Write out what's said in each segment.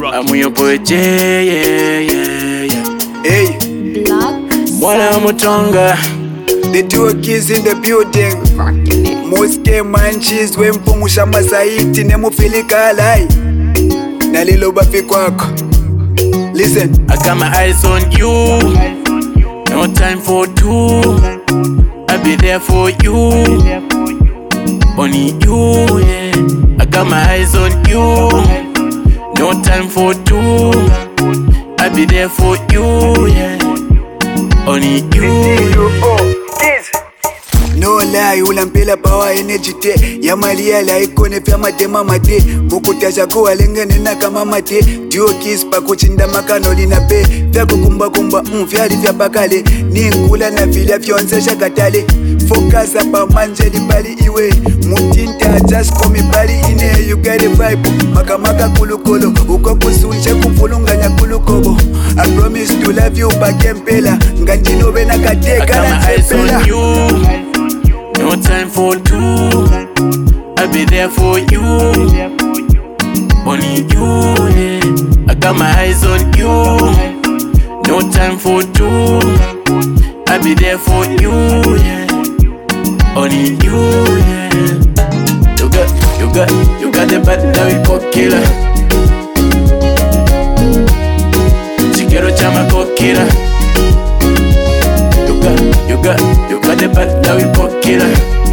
I'm your boy J, yeah. Hey, Mwana Mutonga. the two kids in the building. Moske manchis wempumusha masaiti nemufilika alai. Nalilo bafi kwako. Listen, I got my eyes on you. No time for two. I'll be there for you. Only you, yeah. I got my eyes on you. No time for two. I'll be there for you, yeah. Only you. no lie, ulampela power energy te. Yamalia la ikone pya matema mate. Mukutasha kuwa lengene na kama mate. Duo kiss pa kuchinda makano lina pe. Vya kukumba kumba vyali vya bakale. Ningula na vila vyonse shakatale. Focus pa manjeli bali iwe. Mutinta just call me bali ine. You get a vibe. Makamaka kulukolo. Uko kusunche kumfulunganya kulukobo. I promise to love you bakempela. Ngantino bena kateka na tepela. No time for two. I'll be there for you. Only you, yeah. I got my eyes on you. No time for two. I'll be there for you, yeah. Only you, yeah. You got the bad now you go killer. Chikero chama go killer. You got the bad now you go killer.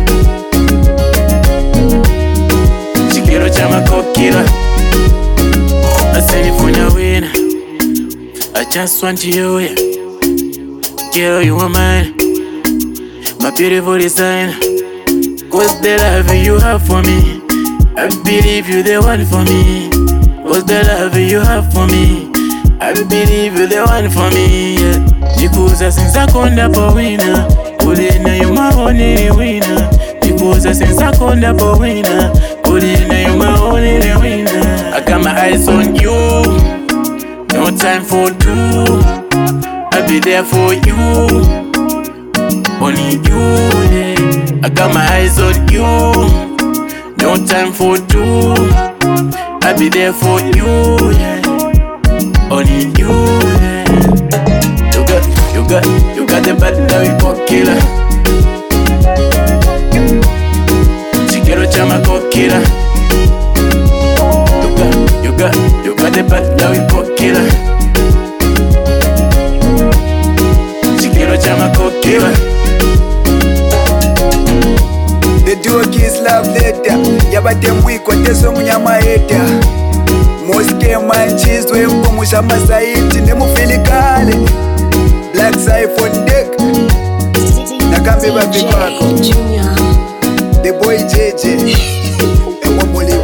Chikero chama go killer. I send it for your winner. I just want you, yeah. Girl, you are mine. My beautiful designer. Cause the love you have for me, I believe you the one for me. Cause the love you have for me, I believe you the one for me, yeah. Jikuza sinza konda po wina, Ulina you my only winner. Jikuza sinza konda po wina, Ulina you my only winner. I got my eyes on you. No time for two. I'll be there for you. Only you, yeah. I got my eyes on you. No time for two. I'll be there for you, yeah. Only you, yeah. You got the bad now you go killer. Chikero chama go killer. You got the bad now you go killer. Chikero chama go killer. The duo kiss love letter. Yabate mwiko teso mnyama heta. Moske manchis wempumusha masaiti nemufilikale. Black iPhone deck. Nakambe babi kwako. The boy JJ.